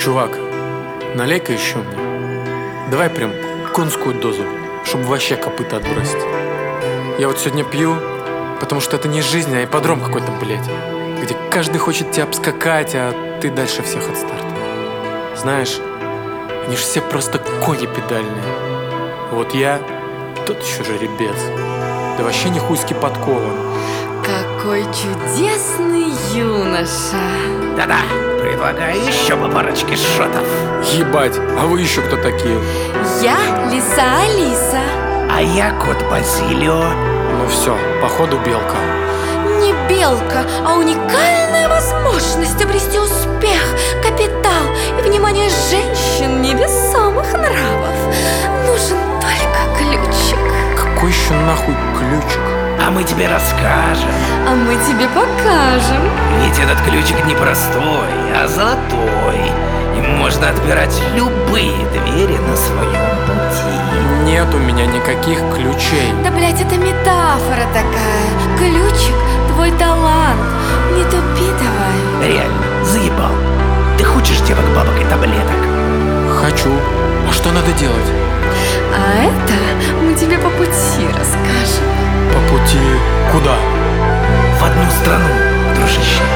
Чувак, налей-ка еще мне. Давай прям конскую дозу, чтобы вообще копыта отбросить. Я вот сегодня пью, потому что это не жизнь, а ипподром какой-то, блядь, где каждый хочет тебя обскакать, а ты дальше всех от старта. Знаешь, они же все просто кони педальные. Вот я тот еще жеребец. Да вообще не хуйски подкован. Какой чудесный юноша. Да-да, предлагаю еще по парочке шотов. Ебать, а вы еще кто такие? Я Лиса Алиса. А я кот Базилио. Ну все, походу белка. Не белка, а уникальная возможность обрести успех, капитал и внимание женщин невесомых нравов. Нужен только ключик. Какой еще нахуй ключик? А мы тебе расскажем. А мы тебе покажем. Ведь этот ключик не простой, а золотой. Им можно отпирать любые двери на своем пути. Нет у меня никаких ключей. Да, блять, это метафора такая. Ключик — твой талант. Не тупи давай. Реально, заебал. Ты хочешь девок, бабок и таблеток? Хочу. А что надо делать? А это мы тебе по пути расскажем. По пути куда? В одну страну, дружище.